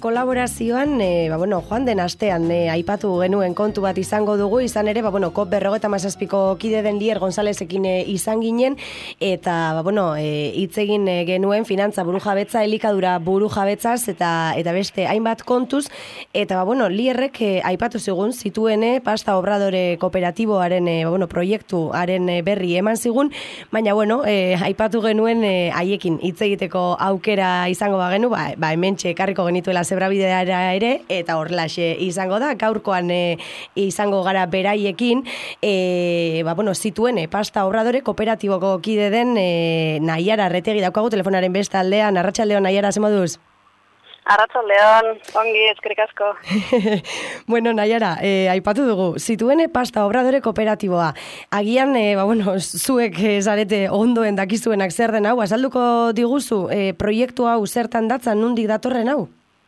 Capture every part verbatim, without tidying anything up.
kolaborazioan, e, ba, bueno, joan den astean e, aipatu genuen kontu bat izango dugu, izan ere, ba, bueno, kop berrogeita hamazazpiko kide den Lier Gonzalezekin e, izan ginen, eta, ba, bueno, e, hitz egin e, genuen finantza burujabetza, elikadura burujabetzaz, eta eta beste hainbat kontuz, eta, ba, bueno, Lierrek e, aipatu zigun, zituene, pasta obradore kooperatiboaren, e, ba, bueno, proiektuaren e, berri eman zigun, baina, bueno, e, aipatu genuen e, haiekin hitz egiteko aukera izango bagenu, ba, ba hementxe ekarriko genituela zebrabideara ere, eta horrelaxe izango da, gaurkoan e, izango gara beraiekin, e, ba, bueno, zituen e, pasta obradore kooperatiboko kide den e, Naiara Arretegi daukagu telefonaren beste aldean. Arratsaldeon, Naiara, ze moduz? Arratsaldeon, ongi, eskerrik asko. Bueno, Naiara, eh, aipatu dugu, zituen pasta obradore kooperatiboa. Agian, eh, ba, bueno, zuek eh, zarete ondoen dakizuenak zer den hau, azalduko diguzu eh, proiektu hau zertan datzan, nundik datorren hau?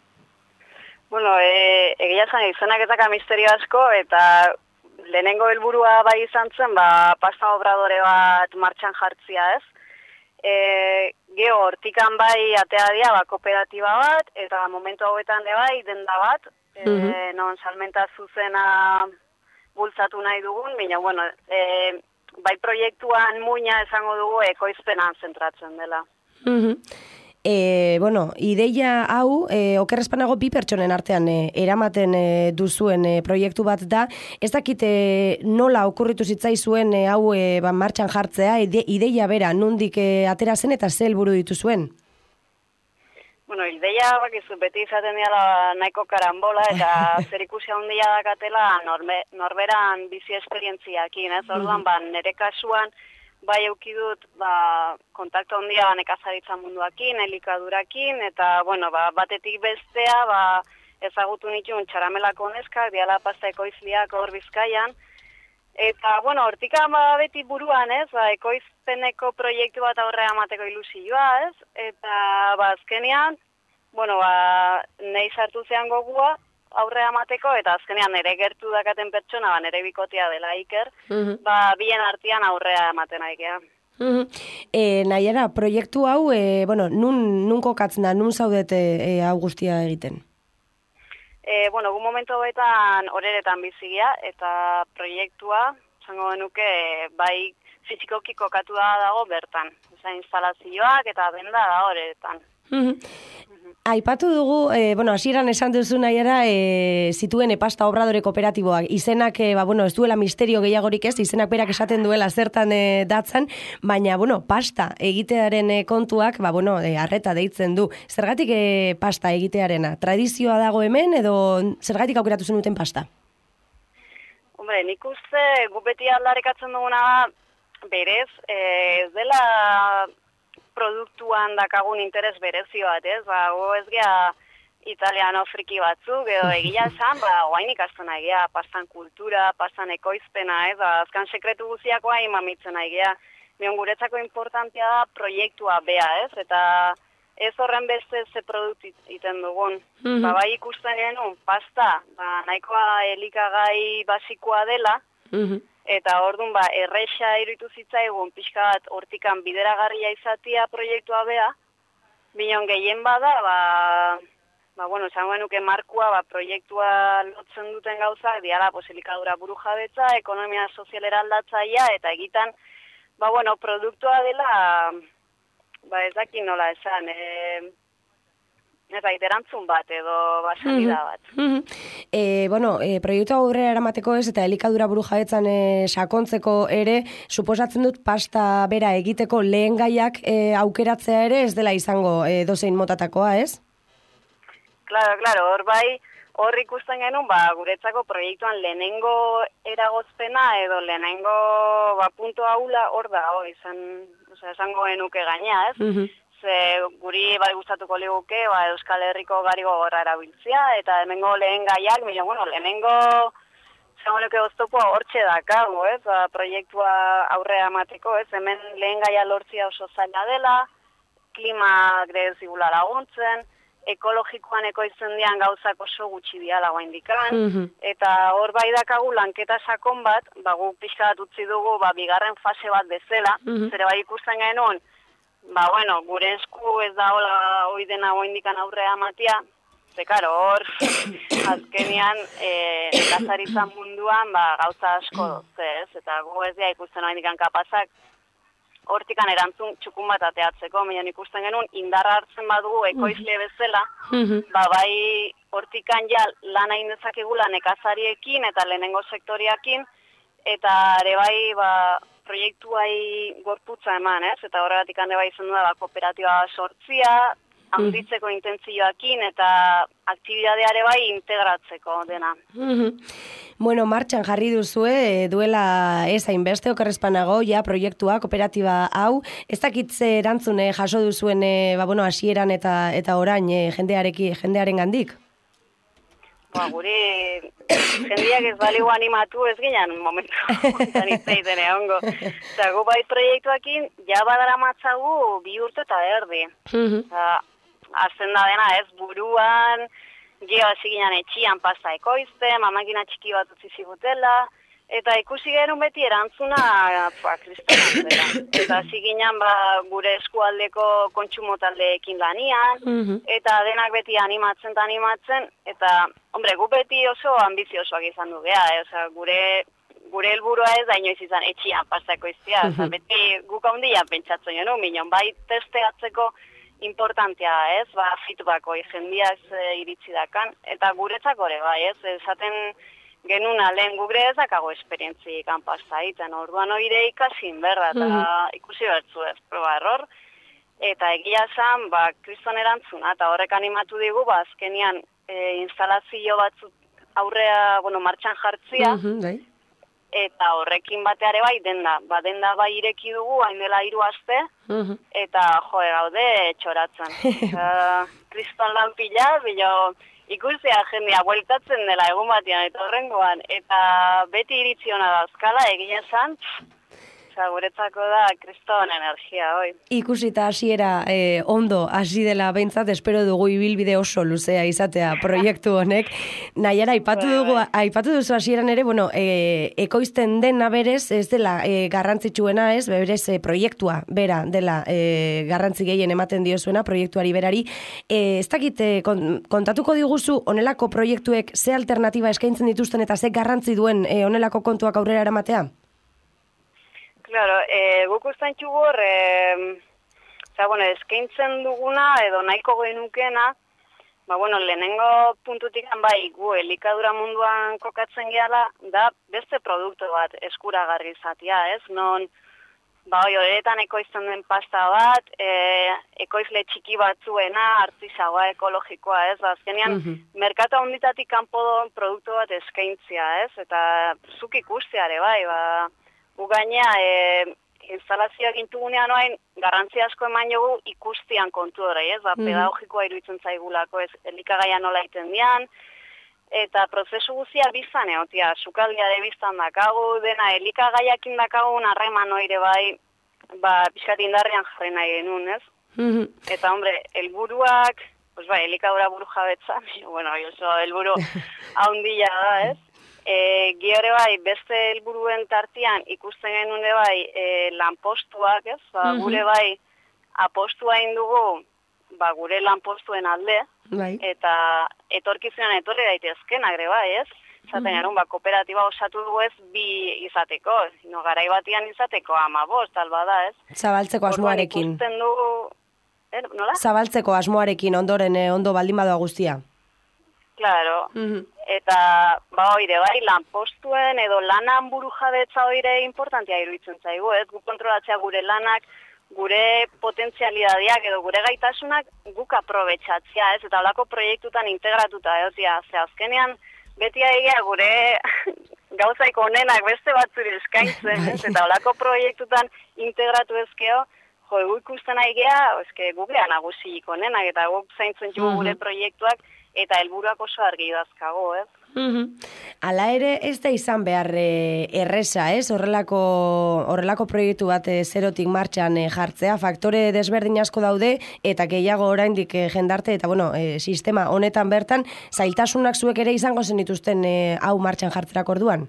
Bueno, e, egia zan izenak ezaka misterio asko, eta lehenengo helburua bai izan zen, ba, pasta obradore bat martxan jartzia, ez? E, Geo, hortikan bai atea dia, ba, kooperatiba bat, eta momentu hauetan de bai, denda bat, e, mm-hmm. non salmenta zuzena bultzatu nahi dugun, baina, bueno, e, bai proiektuan muina esango dugu ekoizpenan zentratzen dela. Mm-hmm. E, bueno, ideia hau, e, okerrezpanago bi pertsonen artean e, eramaten e, duzuen e, proiektu bat da. Ez dakite nola okurritu zitzaizuen e, hau e, ba, martxan jartzea, ide, ideia bera, nundik e, atera zen eta ze helburu dituzuen? Bueno, ideia bakizu beti izaten dira nahiko karambola eta zer ikusi handia dakatela norbe, norberan bizi esperientziakin, ez? Orduan, ba, nire kasuan, bai eukidut ba, kontaktu handia ba, nekazaritza munduakin, elikadurakin, eta bueno, ba, batetik bestea ba, ezagutu nituen txaramelako neskak, diala pasta ekoizliak hor Bizkaian, eta bueno, hortikan ba, beti buruan, ez, ba, ekoizpeneko proiektu bat aurrera emateko ilusioa, ez, eta ba, azkenean, bueno, ba, nahi sartu zean gogua, aurrea amateko, eta azkenean nire gertu dakaten pertsona, ba, nire bikotea dela Iker, uh-huh. ba, bien artean aurrea ematen aikea. Uh-huh. E, Naiara, proiektu hau, e, bueno, nun, nun kokatzen da, nun zaudete e, hau guztia egiten? E, bueno, gu momentu hoetan horeretan bizigia, eta proiektua, zango genuke, bai fizikoki kokatu da dago bertan. Oza, instalazioak eta benda da horeretan. Uh-huh. Aipatu dugu, e, bueno, hasieran esan duzu Naiara, e, zituen pasta obradore kooperatiboak, izenak, e, ba, bueno, ez duela misterio gehiagorik ez, izenak berak esaten duela zertan e, datzan, baina, bueno, pasta egitearen e, kontuak, ba, bueno, e, arreta deitzen du. Zergatik e, pasta egitearena? Tradizioa dago hemen, edo zergatik aukeratu zenuten pasta? Hombre, nik uste, gu beti aldarekatzen duguna berez, e, ez dela produktuan dakagun interes berezio bat, ez? Ba, go ez gea italiano friki batzuk, edo egia esan, ba, guain ikasten egia, pastan kultura, pastan ekoizpena, ez? Ba, azkan sekretu guziakoa imamitzen egia. Mion guretzako importantea da proiektua bea, ez? Eta ez horren beste ze produktu iten dugun. Mm-hmm. Ba, bai ikusten genuen, pasta, ba, nahikoa elikagai basikoa dela, mm-hmm. Eta orduan, ba, erresa iruditu zitzaigun pixka bat hortikan bideragarria izatia proiektua bea, binon gehien bada, ba, ba, bueno, esango genuke markua, ba, proiektua lotzen duten gauzak, diala, pues, elikadura burujabetza, ekonomia sozialera aldatzaia, eta egitan, ba, bueno, produktua dela, ba, ez daki nola esan, e, ez da, erantzun bat edo basalida bat. Mm-hmm. E, bueno, e, proiektu aurrera eramateko ez, eta elikadura burujabetzan e, sakontzeko ere, suposatzen dut pasta bera egiteko lehen gaiak e, aukeratzea ere ez dela izango e, dozein motatakoa, ez? Claro, claro, hor bai, hor ikusten genuen, ba, guretzako proiektuan lehenengo eragozpena edo lehenengo ba, punto haula hor da, hor izan, oza, esango genuke gaina, ez? Mm-hmm. Ze guri bai gustatuko liguke, ba, Euskal Herriko gari gogorra erabiltzea, eta hemengo lehen gaiak, bila, bueno, lehenengo zango leuke oztopoa hortxe dakago, ez, ba, proiektua aurrea emateko, ez, hemen lehen gaia lortzia oso zaila dela, klima grez zigula laguntzen, ekologikoan ekoizten dian gauzak oso gutxi diala guaindikan, mm-hmm. eta hor bai dakagu lanketa sakon bat, ba, gu pixka bat utzi dugu, ba, bigarren fase bat bezala, mm-hmm. zere bai ikusten genuen, ba, bueno, gure esku ez da hola hoi dena oindikan aurrea matia, ze, karo, hor, azkenian, e, nekazaritza munduan, ba, gauza asko dozte, ez? Eta gu ez dira ikusten hori indikan kapazak, hortikan erantzun txukun bat ateatzeko, minon ikusten genuen, indarra hartzen badugu ekoizle bezala, ba, bai, hortikan ja lan hain dezakegula nekazariekin eta lehenengo sektoriakin, eta ere bai, ba, proiektuai gorputza eman, ez? Eta horregatik hande bai izan du da, ba, kooperatiba sortzia, handitzeko intentzioakin eta aktibidadeare bai integratzeko dena. Bueno, martxan jarri duzue, duela ez hainbeste okerrezpanago, ja, proiektua, kooperatiba hau, ez dakitze erantzune jaso duzuen, ba, bueno, hasieran eta eta orain jendeareki, jendearen gandik? Ba, guri, jendeak ez baligu animatu ez ginen momentu ontan itzeiten egongo. Eta gu bai proiektuakin, ja badara matzagu bi urte eta erdi. Azten da dena ez buruan, geho hasi ginen etxian pasta ekoizten, mamakina txiki bat utzi zigutela, eta ikusi genuen beti erantzuna, ba, kristonan dela. Eta hasi ginen ba, gure eskualdeko kontsumo taldeekin lanian, eta denak beti animatzen eta animatzen, eta, hombre, gu beti oso ambiziosoak izan du geha, eh? Osea, gure, gure helburua ez da inoiz izan etxian pasta ekoiztia, osea, beti guk handia pentsatzen genuen, minon, bai testeatzeko importantea, ez, ba, feedbacko, jendia ez e, iritsi dakan, eta guretzako ere, bai, ez, esaten genuna lehen gure ez dakago esperientzi kanpasta egiten, orduan oire ikasin berra, eta ikusi bertzu ez, proba error, eta egia zan, ba, kriston erantzuna, eta horrek animatu digu, ba, azkenian e, instalazio batzuk aurrea, bueno, martxan jartzia, eta horrekin bateare bai denda, ba denda bai ireki dugu, hain dela hiru aste, eta jo, gaude txoratzen. Kriston lan pila, bilo ikustea jendea bueltatzen dela egun batean eta horrengoan, eta beti iritzi hona da azkala, egin esan, guretzako da kriston energia, oi. Ikusita hasiera eh, ondo hasi dela behintzat, espero dugu ibilbide oso luzea izatea proiektu honek. Nahiara, aipatu dugu, aipatu duzu hasieran ere, bueno, eh, ekoizten dena berez, ez dela eh, garrantzitsuena, ez, berez eh, proiektua bera dela eh, garrantzi gehien ematen diozuena, proiektuari berari. Eh, ez dakit, eh, kontatuko diguzu, onelako proiektuek ze alternatiba eskaintzen dituzten eta ze garrantzi duen eh, onelako kontuak aurrera eramatea? Claro, eh, guk ustean txugor, eh, oza, bueno, eskaintzen duguna edo nahiko genukena, ba, bueno, lehenengo puntutik bai, gu elikadura munduan kokatzen gehala, da beste produktu bat eskuragarri izatea, ez? Non, ba, hoi, horretan ekoizten den pasta bat, eh, ekoizle txiki batzuena, artisagoa ekologikoa, ez? Azkenean, mm-hmm. merkata honditatik kanpo produktu bat eskaintzia, ez? Eta zuk ikusteare, bai, ba, gu gainea, e, instalazioak intugunean oain, garrantzia asko eman jogu ikustian kontu horrei, ez? Ba, mm-hmm. pedagogikoa iruditzen zaigulako, ez? Elikagaia nola iten dian, eta prozesu guzia bizan egotia, sukaldia de biztan dakagu, dena elikagaiakin dakagun harreman oire bai, ba, pixkat indarrean jarri nahi genuen, ez? Mm-hmm. Eta, hombre, helburuak, pues bai, elikadura buru jabetza, bueno, oso helburu haundila da, ez? E, Giore bai, beste helburuen tartian ikusten genuen bai e, lanpostuak, ez? Ba, mm-hmm. Gure bai apostua indugu, ba, gure lanpostuen alde, bai. Eta etorkizunan etorri daitezkenak ere bai, ez? Zaten mm-hmm. erun, ba, kooperatiba osatu dugu ez bi izateko, no, garai batian izateko ama bost, alba da, ez? Zabaltzeko asmoarekin. Ikusten dugu, er, nola? Zabaltzeko asmoarekin ondoren, eh, ondo baldin badoa guztia. Claro, mm-hmm. Eta, ba, oire, bai, lanpostuen edo lanan buru jabetza oire importantia iruditzen zaigu, ez? Gu kontrolatzea gure lanak, gure potentzialidadiak edo gure gaitasunak guk aprobetxatzea, ez? Eta holako proiektutan integratuta, ez? Ze azkenean, beti aigea gure gauzaiko onenak beste batzuri eskaintzen, ez? Eta holako proiektutan integratu ezkeo, jo, gu ikusten aigea, eske guk gehan agusik onenak, eta guk zaintzen jugu gure proiektuak, eta helburuak oso argi dazkago, ez? Mm-hmm. Hala ere ez da izan behar e, erresa, ez? Horrelako, horrelako proiektu bat e, zerotik martxan e, jartzea, faktore desberdin asko daude, eta gehiago oraindik e, jendarte, eta bueno, e, sistema honetan bertan, zailtasunak zuek ere izango zen dituzten e, hau martxan jartzerak orduan?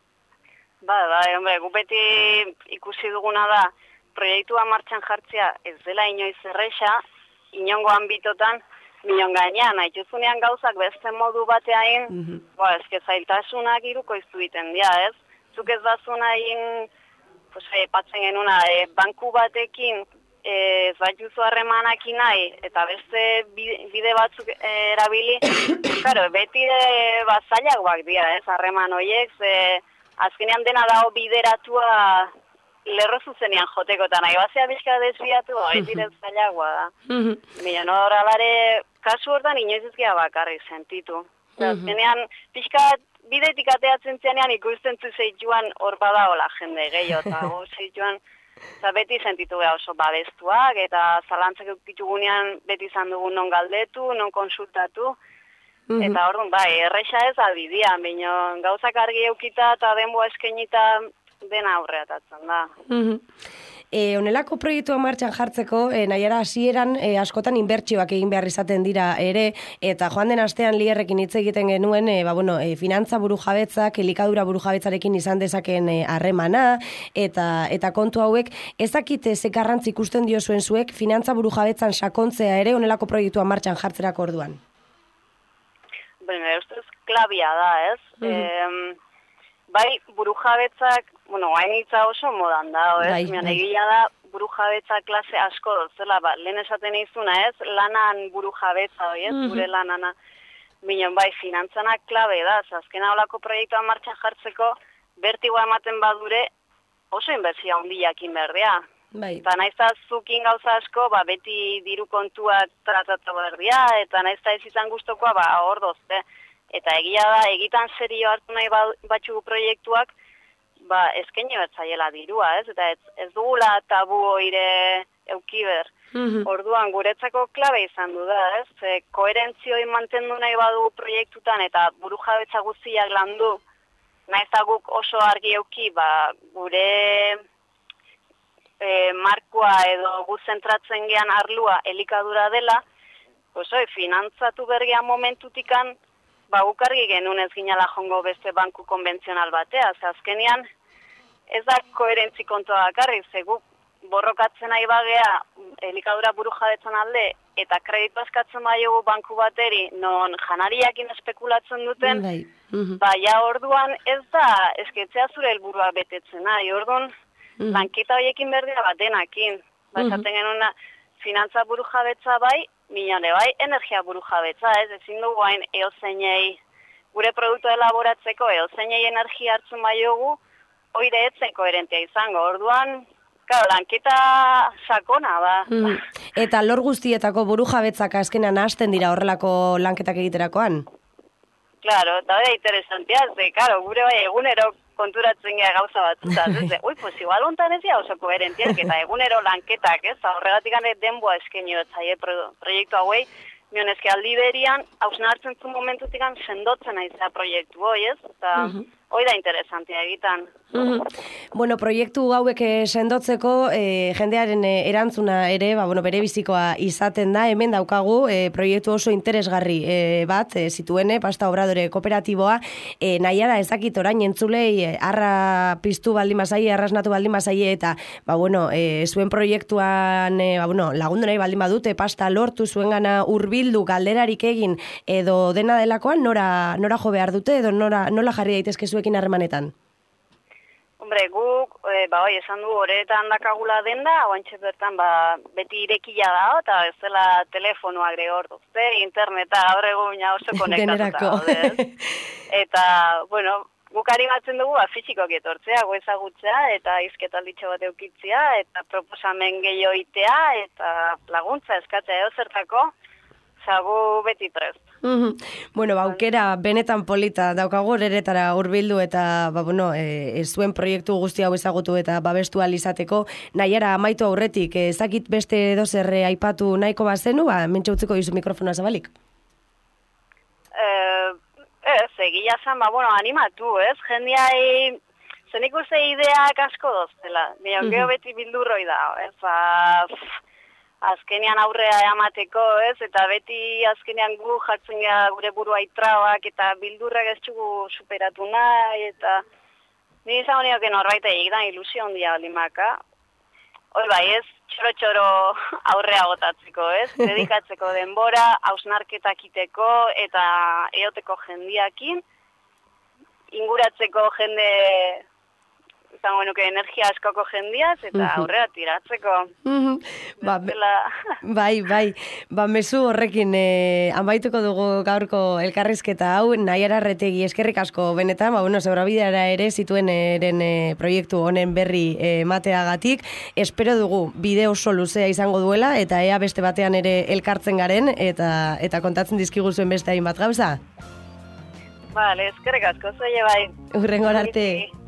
Ba, ba, hombre, gu beti ikusi duguna da, proiektua martxan jartzea ez dela inoiz erresa, inongo ambitotan, Minon gainean, nahi juzunean gauzak beste modu bateain, mm -hmm. ba, ezke zailtasunak iruko iztu biten dia, ez? Zuk ez bazuna egin, pues, e, patzen genuna, e, banku batekin, ez bat juzu harremanak nahi, eta beste bide batzuk e, erabili, claro, beti e, bat zailak bak dira, ez, harreman horiek, ze, azkenean dena dago bideratua lerro zuzenean joteko, eta nahi bazea bizka desbiatu, hori direz zailagoa da. Mila, no, horrelare, kasu hortan inoiz ezkia bakarri sentitu. Azkenean, pixka bidetik ateatzen zenean ikusten zuzeituan hor badaola jende gehiago, eta hor zeituan, eta beti sentitu beha oso babestuak, eta zalantzak eukitugunean beti izan dugu non galdetu, non konsultatu, eta hor bai, erresa ez albidia, baina gauzak argi eukita eta denboa eskenita dena aurreatatzen da. E, onelako proiektua martxan jartzeko, e, nahiara hasieran e, askotan inbertsioak egin behar izaten dira ere, eta joan den astean Lierrekin hitz egiten genuen, e, ba, bueno, e, finantza burujabetzak, elikadura burujabetzarekin izan dezaken harremana, e, eta, eta kontu hauek, ezakite ze garrantzi ikusten dio zuen zuek, finantza burujabetzan sakontzea ere, onelako proiektua martxan jartzerako orduan? Bueno, ustez klabia da, ez? Mm -hmm. e, bai, burujabetzak, bueno, hain hitza oso modan da, ez? Bai, bai. Egia da, burujabetza klase asko dozela, ba, lehen esaten izuna, ez? Lanan burujabetza, ez? Mm -hmm. Gure lanana. Minon, bai, finantzanak klabe da, azken haulako proiektuan martxan jartzeko, bertigoa ematen badure, oso inbertsia handiakin berdea. Bai. Eta naizta zukin gauza asko, ba, beti diru kontuak tratatu berdia, eta naizta ez izan gustokoa, ba, hor dozte. Eta egia da, egitan serio hartu nahi batxugu proiektuak, ba, eskaini bertzaiela dirua, ez? Eta ez, ez dugula tabu oire eukiber. Mm-hmm. Orduan, guretzako klabe izan du da, ez? E, koherentzioi mantendu nahi badu proiektutan, eta burujabetza guztiak landu, naizta guk oso argi euki, ba, gure e, markoa edo gu zentratzen gean arlua elikadura dela, pues, oi, finantzatu bergean momentutikan, ba, gukargi genuen ez ginala jongo beste banku konbentzional batea. Ze azkenean, ez da koherentzi kontua bakarri, ze guk borrokatzen nahi bagea elikadura burujabetzan alde, eta kreditu askatzen baiogu banku bateri, non janariakin espekulatzen duten, bai, mm-hmm. ba, ja orduan ez da, esketzea zure helburua betetzen nahi, orduan, mm-hmm. lanketa horiekin berdea batenakin. Ba, esaten mm-hmm. genuna, finantza burujabetza bai, minone bai, energia burujabetza, ez, ezin dugu hain eozeinei, gure produktu elaboratzeko eozeinei energia hartzen baiogu, oire etzen koherentia izango, orduan, claro, lanketa sakona, ba. Mm. Eta lor guztietako burujabetzak azkenan hasten dira horrelako lanketak egiterakoan? Claro, eta da interesantia, ze, claro, gure bai egunero konturatzen gara gauza batzuta, ez, ui, pues igual ontan ez oso koherentiak, eta egunero lanketak, ez, horregatik gane denboa eskenio etzaie pro, proiektu hauei, mion eske aldi berian, hausna hartzen zuen momentutik sendotzen aizea proiektu hoi, ez, eta... Mm-hmm. Hoi da interesantia egitan. Mm-hmm. Bueno, proiektu hauek sendotzeko e, jendearen erantzuna ere, ba, bueno, bere bizikoa izaten da, hemen daukagu e, proiektu oso interesgarri e, bat, e, zituene, Pasta Obradore Kooperatiboa, e, nahiara ezakit orain entzulei, e, arra piztu baldin bazai, arrasnatu baldin bazai, eta ba, bueno, e, zuen proiektuan e, ba, bueno, lagundu nahi baldin badute, pasta lortu zuen gana urbildu, galderarik egin, edo dena delakoan, nora, nora jo behar dute, edo nora, nola jarri daitezke zuen ekin harremanetan? Hombre, guk, e, ba, oi, esan du, horretan dakagula denda, oantxe bertan, ba, beti irekila da, eta ez dela telefonoa gre hor duzte, interneta gaur egun oso konektatuta. Eta, bueno, guk ari batzen dugu, ba, fizikoak etortzea, gu ezagutzea, eta izketalditxo bat eukitzea, eta proposamen gehiago itea, eta laguntza eskatzea edo zertako, zagu beti prest. Mm-hmm. Bueno, ba, aukera benetan polita daukagu eretara hurbildu eta ba, bueno, e, zuen proiektu guzti hau ezagutu eta babestu alizateko. Nahiara amaitu aurretik, ezakit beste dozerre aipatu nahiko bazenu, ba, mentxe utziko dizu mikrofona zabalik. Eh, ez, egia zan, ba, bueno, animatu, ez? Jendiai, zenik uste ideak asko doztela. Bion, mm-hmm. Geho beti bildurroi da, ez? Ba, azkenean aurrea emateko, ez? Eta beti azkenean gu jartzen gara gure burua itrauak eta bildurrak ez txugu superatu nahi, eta nire izan honioken horbait egiten ilusio handia balimaka. hoi bai ez, txoro-txoro aurrea botatzeko, ez? Dedikatzeko denbora, hausnarketak iteko eta eoteko jendiakin, inguratzeko jende, izango nuke energia askoko jendiaz, eta aurrera tiratzeko. ba, bai, bai, ba, mezu horrekin eh, amaituko dugu gaurko elkarrizketa hau, Naiara Arretegi eskerrik asko benetan, ba, bueno, zebrabideara ere zituen eren eh, proiektu honen berri eh, mateagatik, espero dugu bide oso luzea izango duela, eta ea beste batean ere elkartzen garen, eta eta kontatzen dizkigu zuen beste hainbat gauza. Vale, eskerrik asko, zoie bai. Urrengor arte.